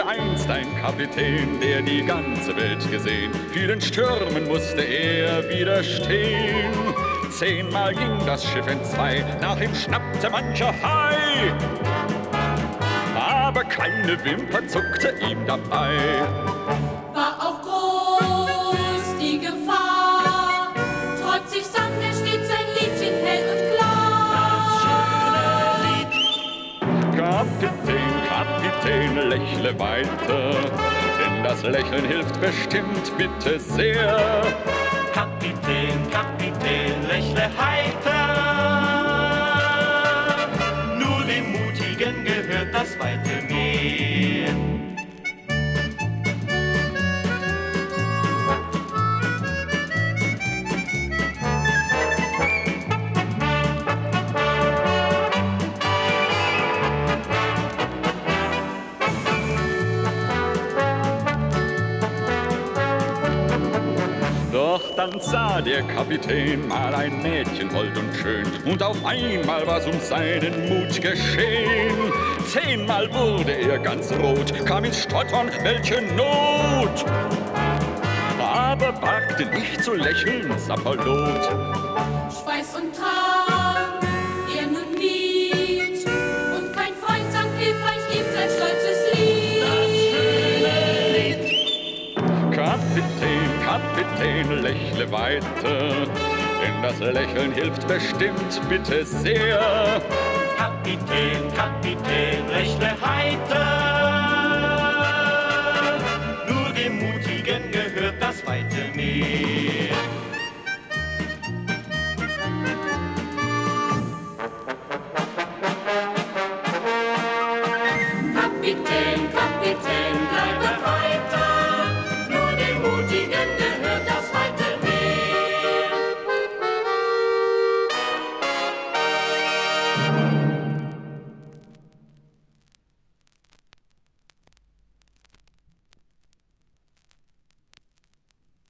einst ein Kapitän, der die ganze Welt gesehen. Vielen Stürmen musste er widerstehen. 10-mal ging das Schiff entzwei, nach ihm schnappte mancher Hai. Aber keine Wimper zuckte ihm dabei. War auch groß die Gefahr, trotzig sang er stets sein Liedchen hell und klar. Kapitän, Kapitän, lächle weiter, denn das Lächeln hilft bestimmt, bitte sehr. Kapitän, Kapitän, lächle heiter. Nur dem Mutigen gehört das weite Meer. Doch dann sah der Kapitän mal ein Mädchen hold und schön, und auf einmal war's um seinen Mut geschehen. 10-mal wurde er ganz rot, kam ins Stottern, welche Not! Aber wagte nicht zu lächeln, Sapperlot. Schweiß und Tran, er nun mied, und kein Freund sang hilfreich ihm sein stolzes Lied. Das schöne Lied. Kapitän, Kapitän, lächle weiter, denn das Lächeln hilft bestimmt, bitte sehr. Kapitän, Kapitän, lächle heiter.